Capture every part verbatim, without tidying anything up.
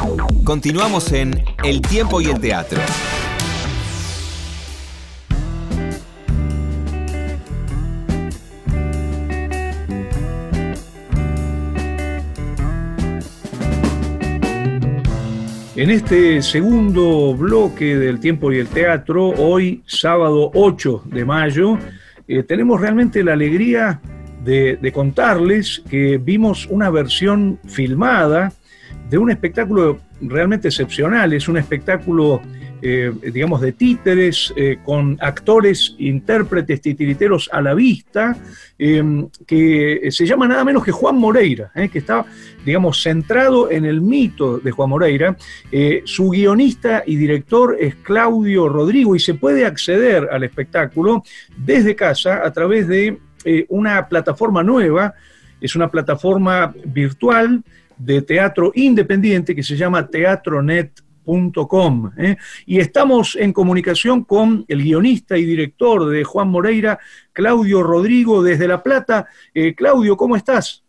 Continuamos en El Tiempo y el Teatro. En este segundo bloque del Tiempo y el Teatro, hoy sábado ocho de mayo, eh, tenemos realmente la alegría de, de contarles que vimos una versión filmada de un espectáculo realmente excepcional. Es un espectáculo, eh, digamos, de títeres, eh, con actores, intérpretes, titiriteros a la vista, eh, que se llama nada menos que Juan Moreira, eh, que está, digamos, centrado en el mito de Juan Moreira. Eh, su guionista y director es Claudio Rodrigo, y se puede acceder al espectáculo desde casa a través de eh, una plataforma nueva. Es una plataforma virtual de teatro independiente que se llama teatronet punto com, ¿eh? Y estamos en comunicación con el guionista y director de Juan Moreira, Claudio Rodrigo, desde La Plata. Eh, Claudio, ¿cómo estás?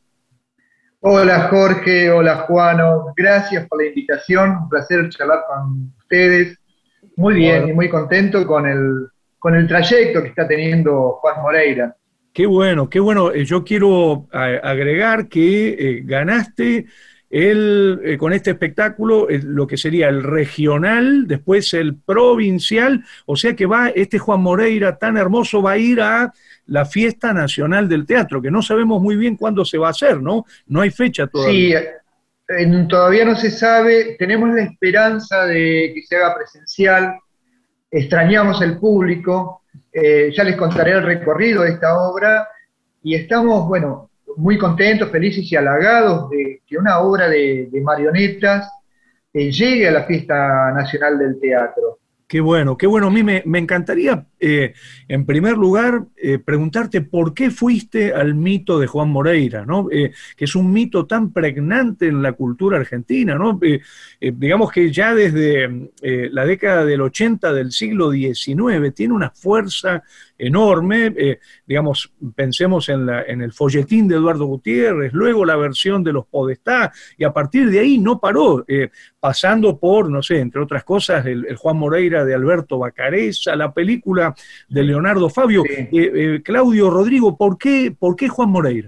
Hola Jorge, hola Juano, gracias por la invitación, un placer charlar con ustedes. Muy bien, bueno, y muy contento con el, con el trayecto que está teniendo Juan Moreira. Qué bueno, qué bueno. Yo quiero agregar que eh, ganaste el, eh, con este espectáculo eh, lo que sería el regional, después el provincial, o sea que va este Juan Moreira tan hermoso va a ir a la Fiesta Nacional del Teatro, que no sabemos muy bien cuándo se va a hacer, ¿no? No hay fecha todavía. Sí, eh, todavía no se sabe, tenemos la esperanza de que se haga presencial, extrañamos el público. Eh, ya les contaré el recorrido de esta obra y estamos, bueno, muy contentos, felices y halagados de que una obra de, de marionetas eh, llegue a la Fiesta Nacional del Teatro. Qué bueno, qué bueno. A mí me, me encantaría, eh, en primer lugar, eh, preguntarte por qué fuiste al mito de Juan Moreira, ¿no? Eh, que es un mito tan pregnante en la cultura argentina, ¿no? Eh, eh, digamos que ya desde eh, la década del ochenta del siglo diecinueve tiene una fuerza enorme. Eh, digamos, pensemos en, la, en el folletín de Eduardo Gutiérrez, luego la versión de los Podestá, y a partir de ahí no paró, eh, pasando por, no sé, entre otras cosas, el, el Juan Moreira de Alberto Bacareza, la película de Leonardo Fabio. Sí. Eh, eh, Claudio Rodrigo, ¿por qué, ¿por qué Juan Moreira?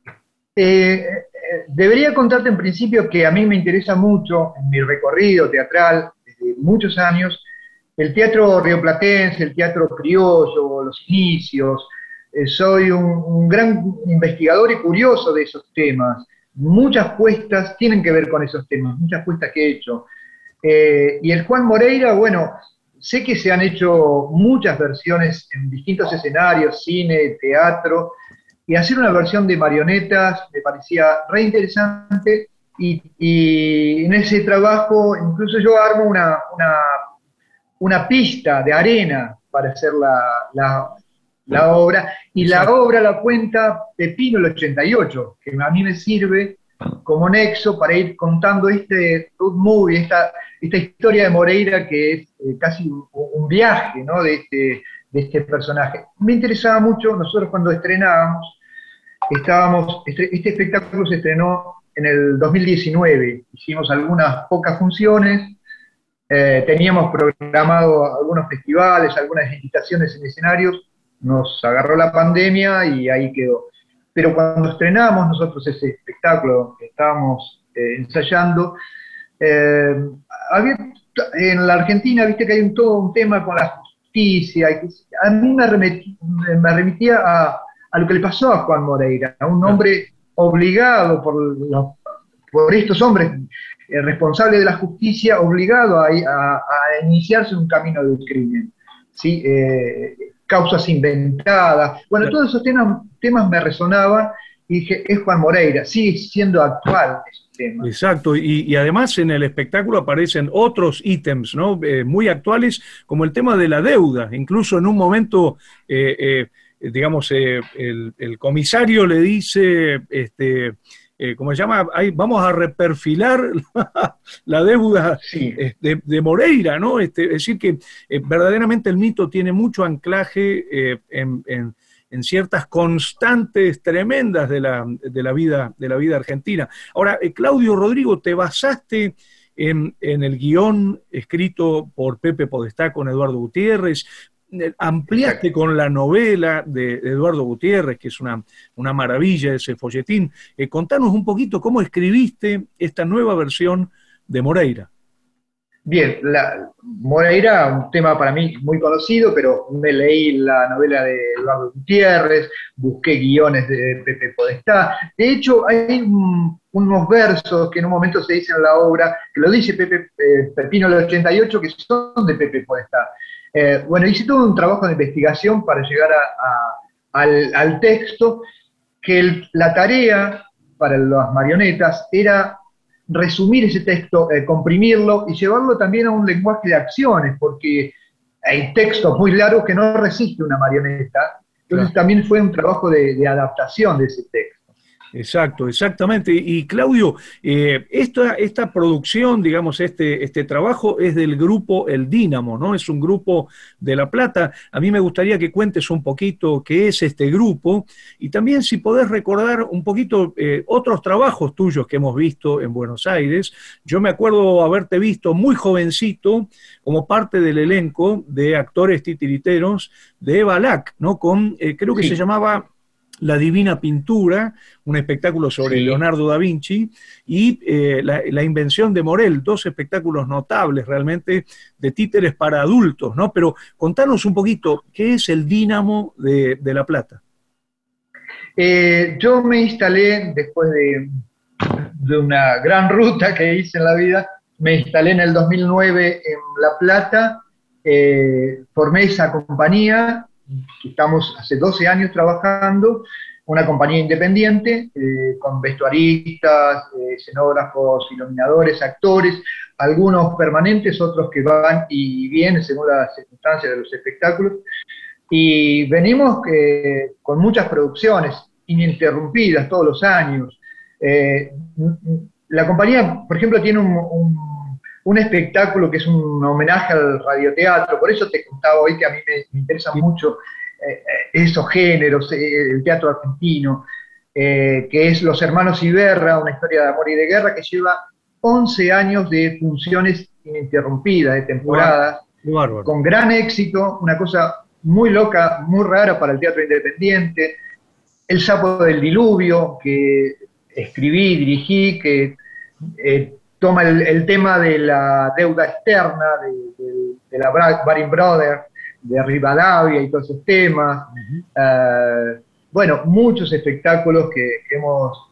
Eh, eh, debería contarte en principio que a mí me interesa mucho, en mi recorrido teatral, desde muchos años, el teatro rioplatense, el teatro criollo, los inicios. Eh, soy un, un gran investigador y curioso de esos temas. Muchas puestas tienen que ver con esos temas, muchas puestas que he hecho. Eh, y el Juan Moreira, bueno, sé que se han hecho muchas versiones en distintos escenarios, cine, teatro, y hacer una versión de marionetas me parecía re interesante, y, y en ese trabajo incluso yo armo una, una, una pista de arena para hacer la, la, la obra, y la obra la cuenta Pepino el ochenta y ocho, que a mí me sirve como nexo para ir contando este road movie, esta, esta historia de Moreira, que es eh, casi un, un viaje, ¿no?, de, este, de este personaje. Me interesaba mucho. Nosotros cuando estrenábamos, estábamos, este, este espectáculo se estrenó en el dos mil diecinueve, hicimos algunas pocas funciones, eh, teníamos programado algunos festivales, algunas invitaciones en escenarios, nos agarró la pandemia y ahí quedó. Pero cuando estrenamos nosotros ese espectáculo que estábamos eh, ensayando, eh, había, en la Argentina, viste que hay un, todo un tema con la justicia, y que a mí me, remití, me remitía a, a lo que le pasó a Juan Moreira, a un hombre obligado por, los, por estos hombres eh, responsables de la justicia, obligado a, a, a iniciarse un camino del crimen, ¿sí? Eh, causas inventadas, bueno, sí. Todos esos temas, temas me resonaban, y dije, es Juan Moreira, sigue siendo actual ese tema. Exacto, y, y además en el espectáculo aparecen otros ítems, ¿no?, eh, muy actuales, como el tema de la deuda. Incluso en un momento, eh, eh, digamos, eh, el, el comisario le dice, este, eh, ¿cómo se llama? Ahí vamos a reperfilar la, la deuda, sí, de, de Moreira, ¿no? Este, es decir que eh, verdaderamente el mito tiene mucho anclaje eh, en, en, en ciertas constantes tremendas de la, de la vida, de la vida argentina. Ahora, eh, Claudio Rodrigo, te basaste en, en el guión escrito por Pepe Podestá con Eduardo Gutiérrez, ampliaste con la novela de, de Eduardo Gutiérrez, que es una, una maravilla ese folletín. Eh, contanos un poquito cómo escribiste esta nueva versión de Moreira. Bien, la, Moreira, un tema para mí muy conocido, pero me leí la novela de Eduardo Gutiérrez, busqué guiones de Pepe Podestá. De hecho, hay un, unos versos que en un momento se dicen en la obra, que lo dice Pepe, eh, Pepino del ochenta y ocho, que son de Pepe Podestá. Eh, bueno, hice todo un trabajo de investigación para llegar a, a, al, al texto, que el, la tarea para las marionetas era resumir ese texto, eh, comprimirlo y llevarlo también a un lenguaje de acciones, porque hay textos muy largos que no resiste una marioneta, entonces claro, también fue un trabajo de, de adaptación de ese texto. Exacto, exactamente. Y Claudio, eh, esta, esta producción, digamos, este, este trabajo es del grupo El Dínamo, ¿no? Es un grupo de La Plata. A mí me gustaría que cuentes un poquito qué es este grupo y también si podés recordar un poquito eh, otros trabajos tuyos que hemos visto en Buenos Aires. Yo me acuerdo haberte visto muy jovencito como parte del elenco de actores titiriteros de Eva Lac, ¿no? Con, eh, creo que sí, se llamaba La Divina Pintura, un espectáculo sobre sí, Leonardo da Vinci, y eh, la, la Invención de Morel, dos espectáculos notables realmente de títeres para adultos, ¿no? Pero contanos un poquito, ¿qué es el Dínamo de, de La Plata? Eh, yo me instalé, después de, de una gran ruta que hice en la vida, me instalé en el dos mil nueve en La Plata, eh, formé esa compañía. Estamos hace doce años trabajando, una compañía independiente, eh, con vestuaristas, eh, escenógrafos, iluminadores, actores, algunos permanentes, otros que van y vienen según las circunstancias de los espectáculos. Y venimos eh, con muchas producciones ininterrumpidas todos los años. Eh, la compañía, por ejemplo, tiene un, un, un espectáculo que es un homenaje al radioteatro, por eso te contaba hoy que a mí me, me interesan mucho eh, esos géneros, eh, el teatro argentino, eh, que es Los Hermanos Iberra, una historia de amor y de guerra que lleva once años de funciones ininterrumpidas, de temporadas, wow, con gran éxito, una cosa muy loca, muy rara para el teatro independiente. El Sapo del Diluvio, que escribí, dirigí, que eh, toma el, el tema de la deuda externa, de, de, de la Baring Brothers, de Rivadavia y todos esos temas. Uh-huh. uh, bueno, muchos espectáculos que hemos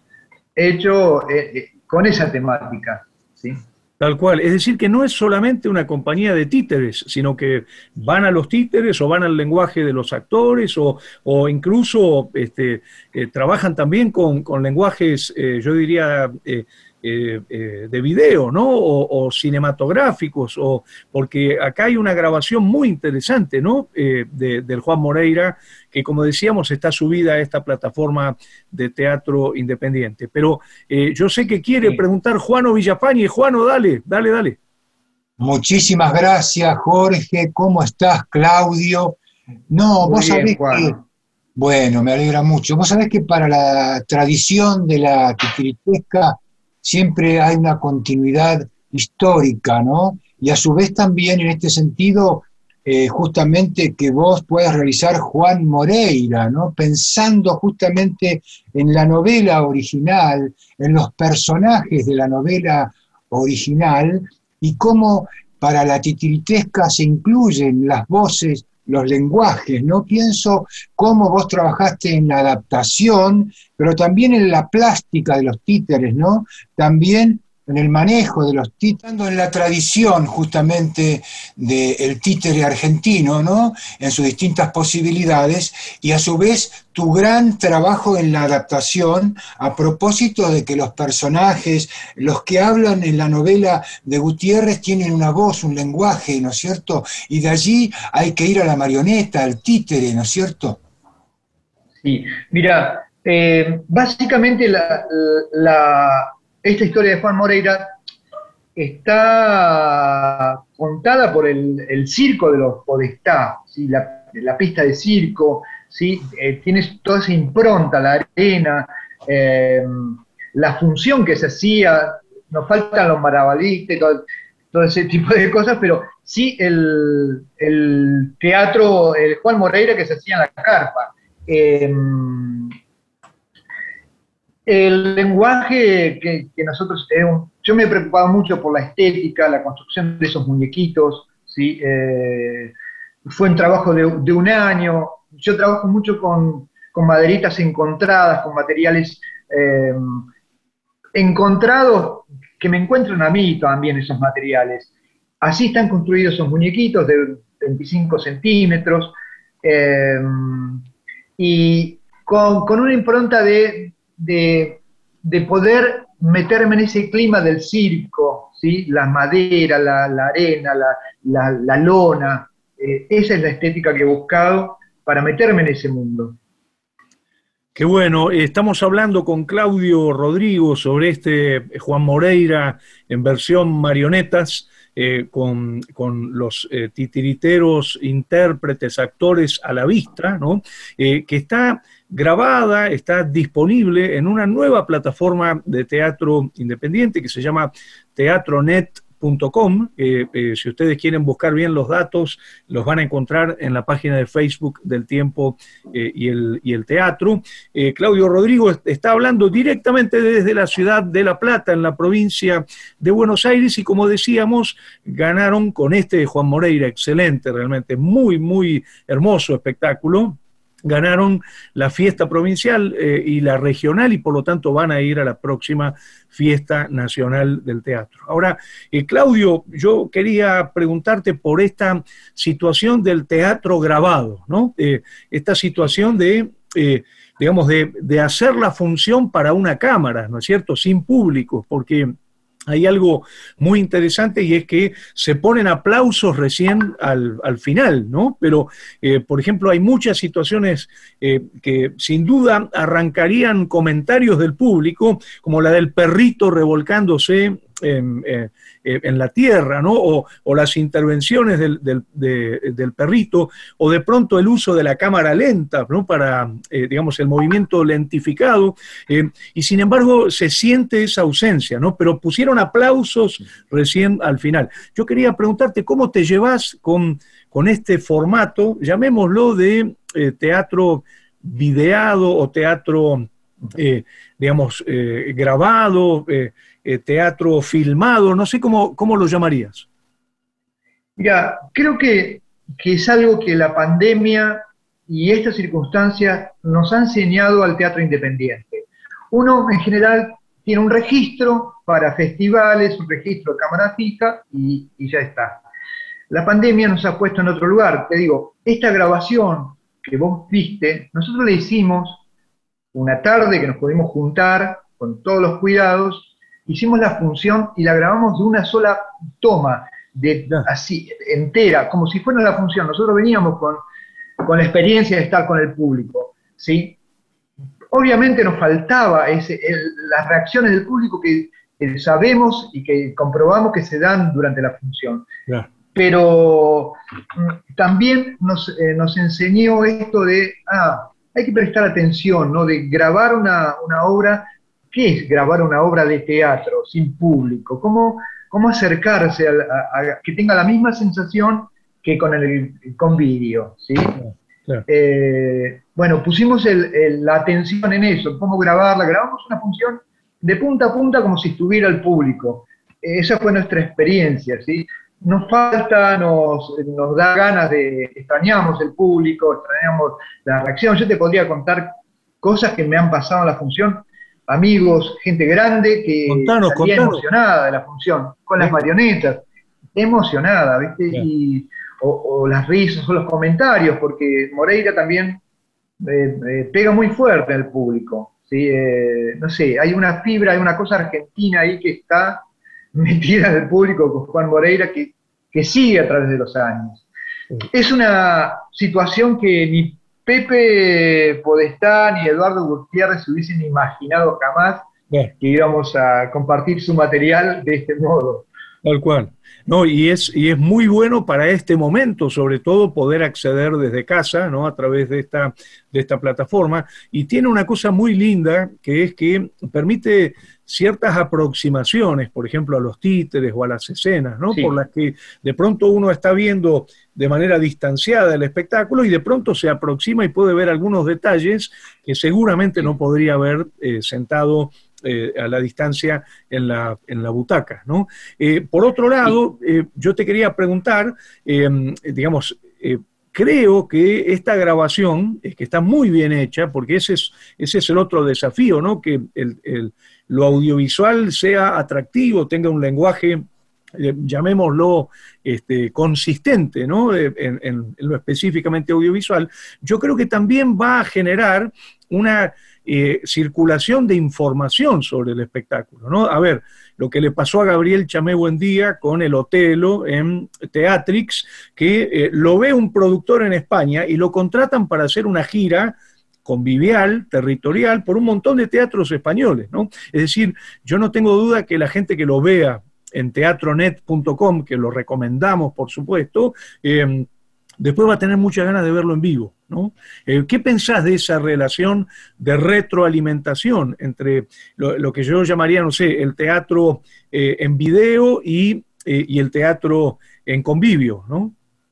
hecho eh, eh, con esa temática, ¿sí? Tal cual, es decir que no es solamente una compañía de títeres, sino que van a los títeres o van al lenguaje de los actores o, o incluso este, eh, trabajan también con, con lenguajes, eh, yo diría, eh, eh, eh, de video, ¿no? O, o cinematográficos, o, porque acá hay una grabación muy interesante, ¿no? Eh, de, del Juan Moreira, que como decíamos está subida a esta plataforma de teatro independiente. Pero eh, yo sé que quiere sí. preguntar Juano Villafañe. Juano, dale, dale, dale. Muchísimas gracias, Jorge. ¿Cómo estás, Claudio? No, Muy vos bien, sabés Juan. que... Bueno, me alegra mucho. Vos sabés que para la tradición de la titiritesca siempre hay una continuidad histórica, ¿no? Y a su vez también en este sentido... Eh, justamente que vos puedas realizar Juan Moreira, ¿no? Pensando justamente en la novela original, en los personajes de la novela original, y cómo para la titiritesca se incluyen las voces, los lenguajes, ¿no? Pienso cómo vos trabajaste en la adaptación, pero también en la plástica de los títeres, ¿no? También en el manejo de los títeres, en la tradición justamente del títere argentino, ¿no? En sus distintas posibilidades, y a su vez tu gran trabajo en la adaptación a propósito de que los personajes, los que hablan en la novela de Gutiérrez tienen una voz, un lenguaje, ¿no es cierto? Y de allí hay que ir a la marioneta, al títere, ¿no es cierto? Sí, mira, eh, básicamente la... la esta historia de Juan Moreira está contada por el, el circo de los Podestá, ¿sí? la, la pista de circo, ¿sí? eh, tienes toda esa impronta, la arena, eh, la función que se hacía, nos faltan los marabalistas y todo, todo ese tipo de cosas, pero sí el, el teatro, el Juan Moreira que se hacía en la carpa. Eh, el lenguaje que, que nosotros tenemos, yo me he preocupado mucho por la estética, la construcción de esos muñequitos, ¿sí? Eh, fue un trabajo de, de un año. Yo trabajo mucho con, con maderitas encontradas, con materiales eh, encontrados que me encuentran a mí también esos materiales. Así están construidos esos muñequitos de veinticinco centímetros eh, y con, con una impronta de, de, de poder meterme en ese clima del circo, ¿sí? La madera, la, la arena, la, la, la lona. Eh, esa es la estética que he buscado para meterme en ese mundo. Qué bueno, estamos hablando con Claudio Rodrigo sobre este Juan Moreira en versión marionetas, eh, con, con los eh, titiriteros, intérpretes, actores a la vista, ¿no? Eh, que está grabada, está disponible en una nueva plataforma de teatro independiente que se llama teatronet punto com. Eh, eh, si ustedes quieren buscar bien los datos, los van a encontrar en la página de Facebook del Tiempo eh, y, el, y el Teatro. Eh, Claudio Rodrigo está hablando directamente desde la ciudad de La Plata, en la provincia de Buenos Aires, y como decíamos, ganaron con este Juan Moreira, excelente, realmente, muy, muy hermoso espectáculo. Ganaron la fiesta provincial eh, y la regional, y por lo tanto van a ir a la próxima fiesta nacional del teatro. Ahora, eh, Claudio, yo quería preguntarte por esta situación del teatro grabado, ¿no? Eh, esta situación de, eh, digamos, de, de hacer la función para una cámara, ¿no es cierto?, sin público, porque hay algo muy interesante y es que se ponen aplausos recién al, al final, ¿no? Pero, eh, por ejemplo, hay muchas situaciones eh, que sin duda arrancarían comentarios del público, como la del perrito revolcándose en, eh, en la tierra, ¿no? O, o las intervenciones del, del, de, del perrito, o de pronto el uso de la cámara lenta, ¿no? Para, eh, digamos, el movimiento lentificado, eh, y sin embargo se siente esa ausencia, ¿no? Pero pusieron aplausos recién al final. Yo quería preguntarte cómo te llevas con, con este formato, llamémoslo de eh, teatro videado o teatro, eh, digamos, eh, grabado, eh, eh, teatro filmado, no sé cómo, cómo lo llamarías. Mira, creo que, que es algo que la pandemia y estas circunstancias nos han enseñado al teatro independiente. Uno, en general, tiene un registro para festivales, un registro de cámara fija y, y ya está. La pandemia nos ha puesto en otro lugar. Te digo, esta grabación que vos viste, nosotros la hicimos una tarde que nos pudimos juntar con todos los cuidados, hicimos la función y la grabamos de una sola toma, de, así, entera, como si fuera la función. Nosotros veníamos con, con la experiencia de estar con el público, ¿sí? Obviamente nos faltaba ese, el, las reacciones del público que, que sabemos y que comprobamos que se dan durante la función. Yeah. Pero mm, también nos, eh, nos enseñó esto de, ah, hay que prestar atención, ¿no? De grabar una, una obra. ¿Qué es grabar una obra de teatro sin público? ¿Cómo, cómo acercarse a, a, a que tenga la misma sensación que con el con vídeo, ¿sí? Claro. Eh, bueno, pusimos el, el, la atención en eso, cómo grabarla. Grabamos una función de punta a punta como si estuviera el público. Eh, esa fue nuestra experiencia, ¿sí? Nos falta, nos, nos da ganas de, extrañamos el público, extrañamos la reacción. Yo te podría contar cosas que me han pasado en la función, amigos, gente grande que contanos, salía contanos. emocionada de la función, con las marionetas, emocionada, ¿viste? Yeah. Y, o, o las risas o los comentarios, porque Moreira también eh, eh, pega muy fuerte al público, ¿sí? Eh, no sé, hay una fibra, hay una cosa argentina ahí que está metida en el público con Juan Moreira que, que sigue a través de los años. Sí. Es una situación que ni Pepe Podestá ni Eduardo Gutiérrez se hubiesen imaginado jamás yeah. que íbamos a compartir su material de este modo. Tal cual. No, y es, y es muy bueno para este momento, sobre todo, poder acceder desde casa, ¿no? A través de esta, de esta plataforma. Y tiene una cosa muy linda, que es que permite ciertas aproximaciones, por ejemplo, a los títeres o a las escenas, ¿no? Sí. Por las que de pronto uno está viendo de manera distanciada el espectáculo y de pronto se aproxima y puede ver algunos detalles que seguramente no podría haber eh, sentado Eh, a la distancia en la, en la butaca, ¿no? Eh, por otro lado, eh, yo te quería preguntar, eh, digamos, eh, creo que esta grabación, eh, que está muy bien hecha, porque ese es, ese es el otro desafío, ¿no? Que el, el, lo audiovisual sea atractivo, tenga un lenguaje, eh, llamémoslo, este, consistente, ¿no? En, en, en lo específicamente audiovisual. Yo creo que también va a generar una Eh, circulación de información sobre el espectáculo, ¿no? A ver, lo que le pasó a Gabriel Chamé Buendía con el Otelo en Teatrix, que eh, lo ve un productor en España y lo contratan para hacer una gira convivial, territorial, por un montón de teatros españoles, ¿no? Es decir, yo no tengo duda que la gente que lo vea en teatronet punto com, que lo recomendamos, por supuesto, eh, después va a tener muchas ganas de verlo en vivo, ¿no? Eh, ¿Qué pensás de esa relación de retroalimentación entre lo, lo que yo llamaría, no sé, el teatro eh, en video y, eh, y el teatro en convivio, ¿no?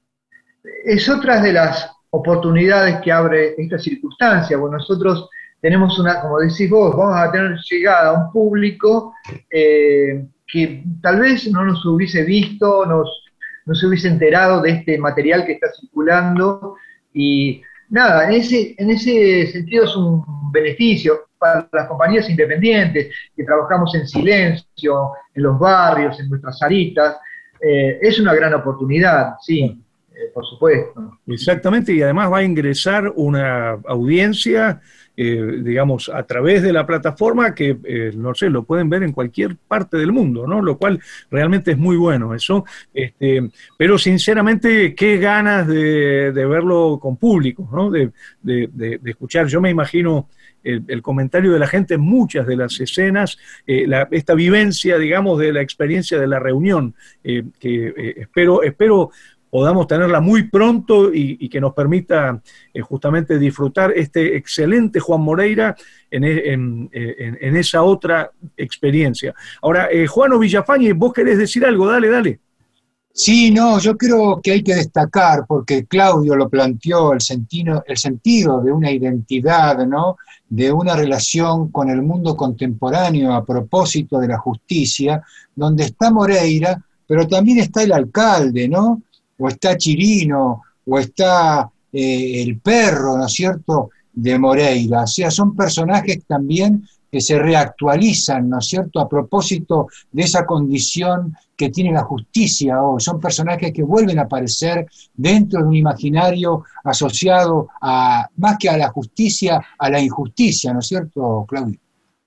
Es otra de las oportunidades que abre esta circunstancia. Bueno, nosotros tenemos una, como decís vos, vamos a tener llegada a un público eh, que tal vez no nos hubiese visto, nos no se hubiese enterado de este material que está circulando, y nada, en ese, en ese sentido es un beneficio para las compañías independientes, que trabajamos en silencio, en los barrios, en nuestras salitas, eh, es una gran oportunidad, sí, eh, por supuesto. Exactamente, y además va a ingresar una audiencia, Eh, digamos, a través de la plataforma que, eh, no sé, lo pueden ver en cualquier parte del mundo, ¿no? Lo cual realmente es muy bueno eso. Este, pero sinceramente, qué ganas de, de verlo con público, ¿no? De, de, de, de escuchar. Yo me imagino el, el comentario de la gente en muchas de las escenas, eh, la, esta vivencia, digamos, de la experiencia de la reunión, eh, que eh, espero, espero podamos tenerla muy pronto y, y que nos permita eh, justamente disfrutar este excelente Juan Moreira en, en, en, en esa otra experiencia. Ahora, eh, Juano Villafañe, vos querés decir algo, dale, dale. Sí, no, yo creo que hay que destacar, porque Claudio lo planteó, el sentido, el sentido de una identidad, ¿no? De una relación con el mundo contemporáneo a propósito de la justicia, donde está Moreira, pero también está el alcalde, ¿no? O está Chirino, o está eh, el perro, ¿no es cierto?, de Moreira. O sea, son personajes también que se reactualizan, ¿no es cierto?, a propósito de esa condición que tiene la justicia hoy. Son personajes que vuelven a aparecer dentro de un imaginario asociado a, más que a la justicia, a la injusticia, ¿no es cierto, Claudio?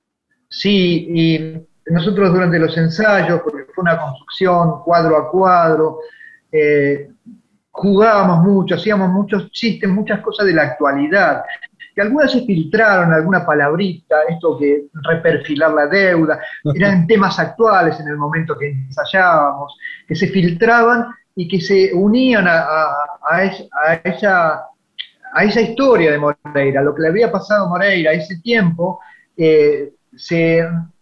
Sí, y nosotros durante los ensayos, porque fue una construcción cuadro a cuadro, Eh, jugábamos mucho, hacíamos muchos chistes, muchas cosas de la actualidad, que algunas se filtraron, alguna palabrita, esto que reperfilar la deuda, eran temas actuales en el momento que ensayábamos, que se filtraban y que se unían a, a, a, es, a, esa, a esa historia de Moreira, lo que le había pasado a Moreira, ese tiempo, eh, se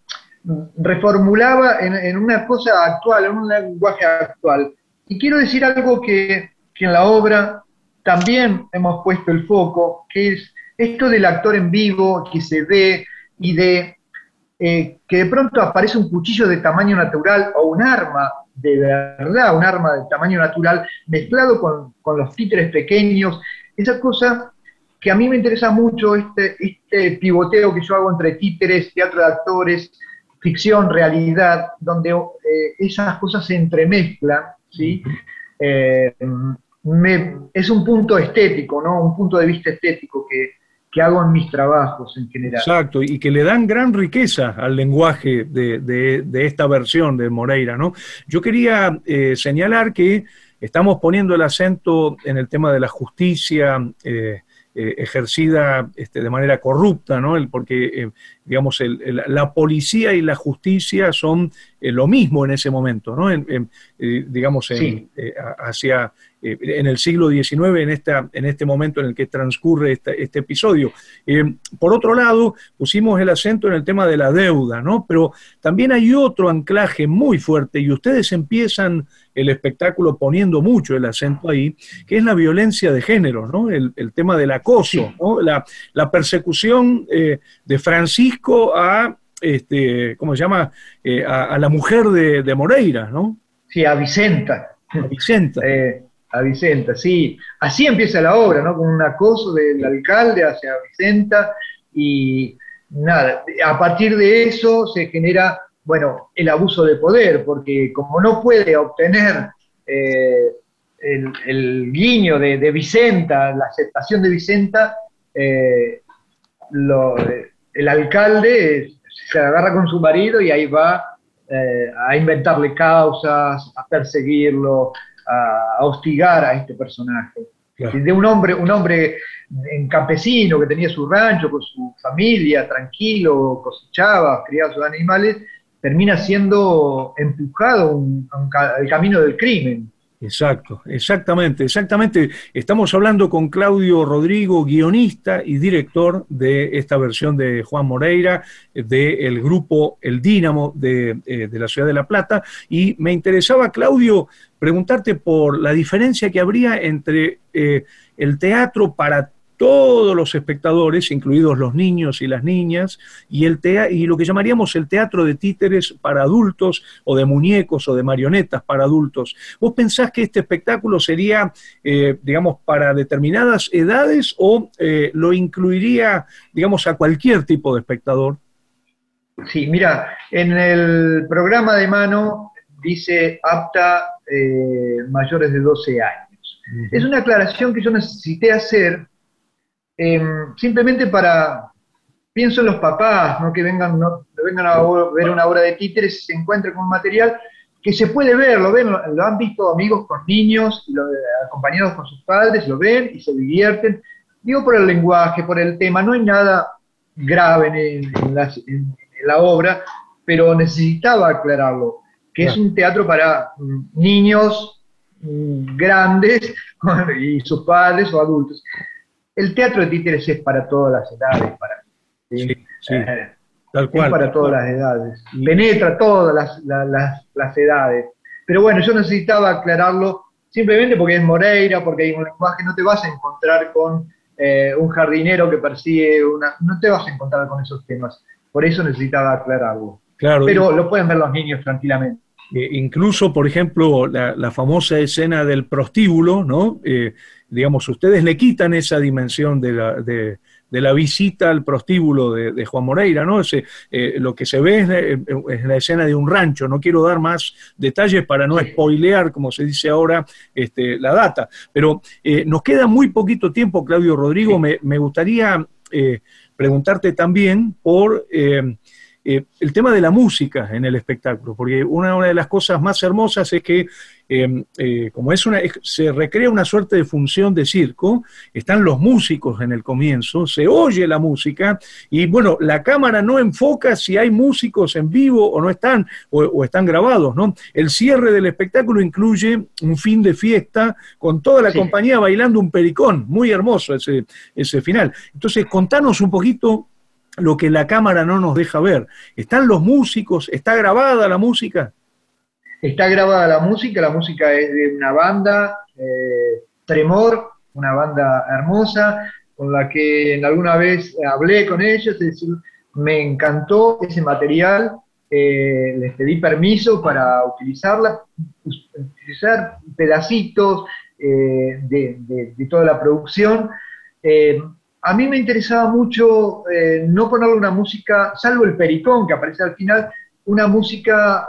reformulaba en, en una cosa actual, en un lenguaje actual. Y quiero decir algo que, que en la obra también hemos puesto el foco, que es esto del actor en vivo que se ve y de eh, que de pronto aparece un cuchillo de tamaño natural o un arma de verdad, un arma de tamaño natural mezclado con, con los títeres pequeños, esa cosa que a mí me interesa mucho, este, este pivoteo que yo hago entre títeres, teatro de actores, ficción, realidad, donde eh, esas cosas se entremezclan, ¿sí? Eh, me, es un punto estético, ¿no? Un punto de vista estético que, que hago en mis trabajos en general. Exacto, y que le dan gran riqueza al lenguaje de, de, de esta versión de Moreira, ¿no? Yo quería eh, señalar que estamos poniendo el acento en el tema de la justicia eh, eh, ejercida este, de manera corrupta, ¿no? El, porque eh, digamos, el, el, la policía y la justicia son eh, lo mismo en ese momento, ¿no? En, en, eh, digamos, en, Sí. eh, hacia, eh, en el siglo diecinueve, en, esta, en este momento en el que transcurre esta, este episodio. Eh, por otro lado, pusimos el acento en el tema de la deuda, ¿no? Pero también hay otro anclaje muy fuerte, y ustedes empiezan el espectáculo poniendo mucho el acento ahí, que es la violencia de género, ¿no? El, el tema del acoso, Sí. ¿no? La, la persecución eh, de Francisco a, este, ¿cómo se llama? Eh, a, a la mujer de, de Moreira, ¿no? Sí, a Vicenta. A Vicenta. Eh, a Vicenta, sí. Así empieza la obra, ¿no? Con un acoso del alcalde hacia Vicenta y nada, a partir de eso se genera, bueno, el abuso de poder, porque como no puede obtener eh, el, el guiño de, de Vicenta, la aceptación de Vicenta, eh, lo, el alcalde se agarra con su marido y ahí va eh, a inventarle causas, a perseguirlo, a, a hostigar a este personaje. Claro. De un hombre, un hombre en campesino que tenía su rancho con su familia, tranquilo, cosechaba, criaba sus animales, termina siendo empujado un, un, al camino del crimen. Exacto, exactamente, exactamente. Estamos hablando con Claudio Rodrigo, guionista y director de esta versión de Juan Moreira, del grupo El Dínamo de, eh, de la ciudad de La Plata, y me interesaba, Claudio, preguntarte por la diferencia que habría entre eh, el teatro para todos los espectadores, incluidos los niños y las niñas, y, el tea y lo que llamaríamos el teatro de títeres para adultos, o de muñecos, o de marionetas para adultos. ¿Vos pensás que este espectáculo sería, eh, digamos, para determinadas edades, o eh, lo incluiría, digamos, a cualquier tipo de espectador? Sí, mira, en el programa de mano dice apta eh, mayores de doce años. Uh-huh. Es una aclaración que yo necesité hacer Eh, simplemente para, pienso en los papás, ¿no? que vengan, no, vengan a ver una obra de títeres y se encuentren con un material que se puede ver, lo ven, lo, lo han visto amigos con niños, lo, acompañados con sus padres, lo ven y se divierten. Digo por el lenguaje, por el tema, no hay nada grave en, en, la, en, en la obra, pero necesitaba aclararlo, que yeah. es un teatro para mm, niños mm, grandes y sus padres o adultos. El teatro de títeres es para todas las edades, para, ¿sí? Sí, sí, eh, tal cual, es para tal todas cual. las edades, penetra todas las, las, las, las edades. Pero bueno, yo necesitaba aclararlo simplemente porque es Moreira, porque hay un lenguaje, no te vas a encontrar con eh, un jardinero que persigue una, no te vas a encontrar con esos temas. Por eso necesitaba aclararlo. Claro, pero y... lo pueden ver los niños tranquilamente. Eh, incluso, por ejemplo, la, la famosa escena del prostíbulo, ¿no? Eh, digamos, ustedes le quitan esa dimensión de la, de, de la visita al prostíbulo de, de Juan Moreira, ¿no? Ese, eh, lo que se ve es, es la escena de un rancho. No quiero dar más detalles para no spoilear, como se dice ahora, este, la data. Pero eh, nos queda muy poquito tiempo, Claudio Rodrigo. Sí. Me, me gustaría eh, preguntarte también por... Eh, Eh, el tema de la música en el espectáculo, porque una, una de las cosas más hermosas es que eh, eh, como es una, es, se recrea una suerte de función de circo, están los músicos en el comienzo, se oye la música y bueno, la cámara no enfoca si hay músicos en vivo o no están, o, o están grabados, ¿no? El cierre del espectáculo incluye un fin de fiesta con toda la sí. compañía bailando un pericón, muy hermoso ese, ese final. Entonces, contanos un poquito lo que la cámara no nos deja ver. ¿Están los músicos? ¿Está grabada la música? Está grabada la música, la música es de una banda, eh, Tremor, una banda hermosa, con la que alguna vez hablé con ellos, es decir, me encantó ese material, eh, les pedí permiso para utilizarla, utilizar pedacitos eh, de, de, de toda la producción. Eh, A mí me interesaba mucho eh, no ponerle una música, salvo el pericón que aparece al final, una música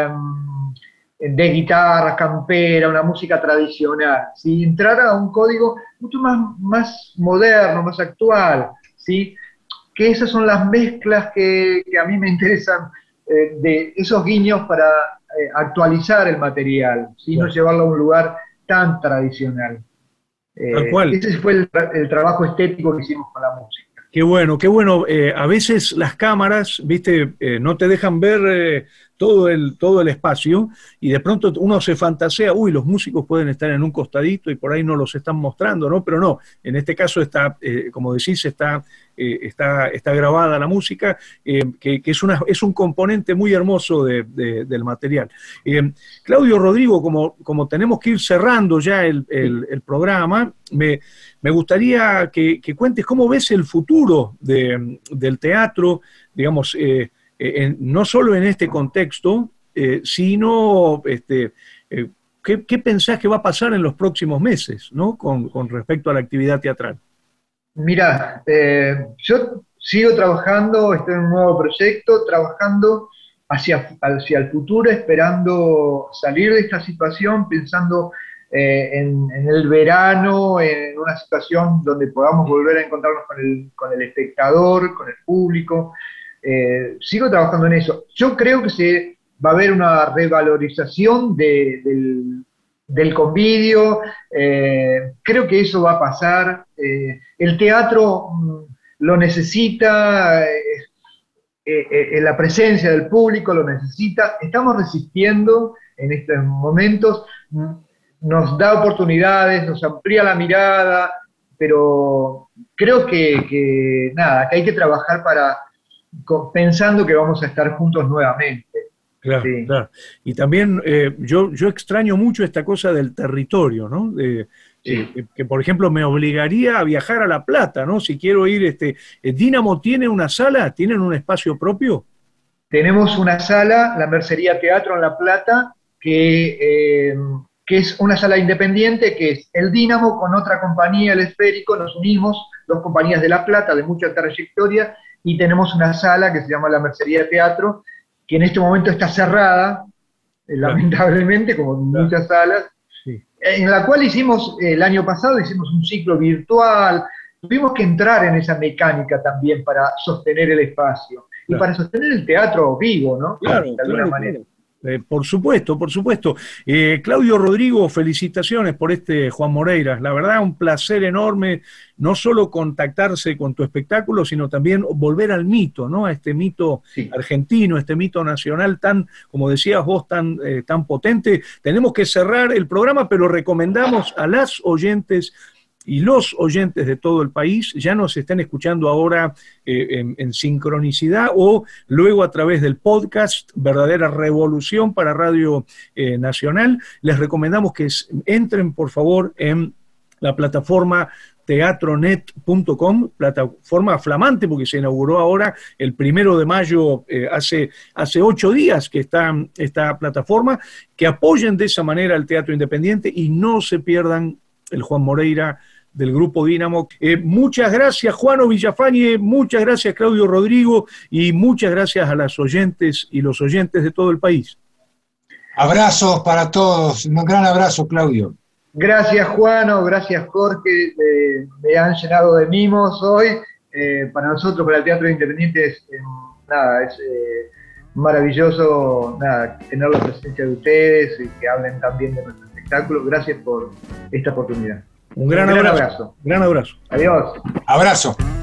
um, de guitarra, campera, una música tradicional, ¿sí? Entrar a un código mucho más, más moderno, más actual, ¿sí? Que esas son las mezclas que, que a mí me interesan, eh, de esos guiños para eh, actualizar el material, ¿sí? No llevarlo a un lugar tan tradicional. Tal cual. Eh, ese fue el, el trabajo estético que hicimos con la música. Qué bueno, qué bueno. Eh, a veces las cámaras, viste, eh, no te dejan ver eh, todo el, todo el espacio y de pronto uno se fantasea, uy, los músicos pueden estar en un costadito y por ahí no los están mostrando, ¿no? Pero no, en este caso está, eh, como decís, está, eh, está, está grabada la música, eh, que, que es, una, es un componente muy hermoso de, de, del material. Eh, Claudio Rodrigo, como, como tenemos que ir cerrando ya el, el, el programa, me... Me gustaría que, que cuentes cómo ves el futuro de, del teatro, digamos, eh, en, no solo en este contexto, eh, sino este, eh, ¿qué, qué pensás que va a pasar en los próximos meses, ¿no? con, con respecto a la actividad teatral. Mira, eh, yo sigo trabajando, estoy en un nuevo proyecto, trabajando hacia, hacia el futuro, esperando salir de esta situación, pensando Eh, en, en el verano, en una situación donde podamos volver a encontrarnos con el, con el espectador, con el público. Eh, sigo trabajando en eso. Yo creo que se va a haber una revalorización de, del, del convivio, eh, creo que eso va a pasar. Eh, el teatro mm, lo necesita, eh, eh, eh, la presencia del público lo necesita. Estamos resistiendo en estos momentos. Nos da oportunidades, nos amplía la mirada, pero creo que, que nada, que hay que trabajar para pensando que vamos a estar juntos nuevamente. Claro, sí. Claro. Y también eh, yo, yo extraño mucho esta cosa del territorio, ¿no? De, sí. eh, que, por ejemplo, me obligaría a viajar a La Plata, ¿no? Si quiero ir, este, ¿Dínamo tiene una sala? ¿Tienen un espacio propio? Tenemos una sala, la Mercería Teatro en La Plata, que... Eh, que es una sala independiente, que es el Dínamo con otra compañía, el Esférico, nos unimos, dos compañías de La Plata de mucha trayectoria, y tenemos una sala que se llama la Mercería Teatro, que en este momento está cerrada, eh, claro. lamentablemente, como en claro. muchas salas, sí. en la cual hicimos, el año pasado hicimos un ciclo virtual, tuvimos que entrar en esa mecánica también para sostener el espacio, claro. y para sostener el teatro vivo, ¿no? Claro, de alguna claro, manera. Claro. Eh, por supuesto, por supuesto. Eh, Claudio Rodrigo, felicitaciones por este Juan Moreira. La verdad, un placer enorme, no solo contactarse con tu espectáculo, sino también volver al mito, ¿no? A este mito sí. argentino, este mito nacional tan, como decías vos, tan, eh, tan potente. Tenemos que cerrar el programa, pero recomendamos a las oyentes y los oyentes de todo el país ya nos están escuchando ahora eh, en, en sincronicidad o luego a través del podcast Verdadera Revolución para Radio eh, Nacional. Les recomendamos que entren por favor en la plataforma teatronet punto com, plataforma flamante porque se inauguró ahora el primero de mayo, eh, hace, hace ocho días que está esta plataforma, que apoyen de esa manera el teatro independiente y no se pierdan el Juan Moreira del Grupo Dínamo. Eh, muchas gracias, Juano Villafañe, muchas gracias, Claudio Rodrigo, y muchas gracias a las oyentes y los oyentes de todo el país. Abrazos para todos, un gran abrazo, Claudio. Gracias, Juano, gracias, Jorge, eh, me han llenado de mimos hoy. Eh, para nosotros, para el Teatro Independiente, es, eh, nada, es eh, maravilloso nada, tener la presencia de ustedes y que hablen también de nuestro espectáculo. Gracias por esta oportunidad. Un gran, Un gran abrazo. abrazo. Gran abrazo. Adiós. Abrazo.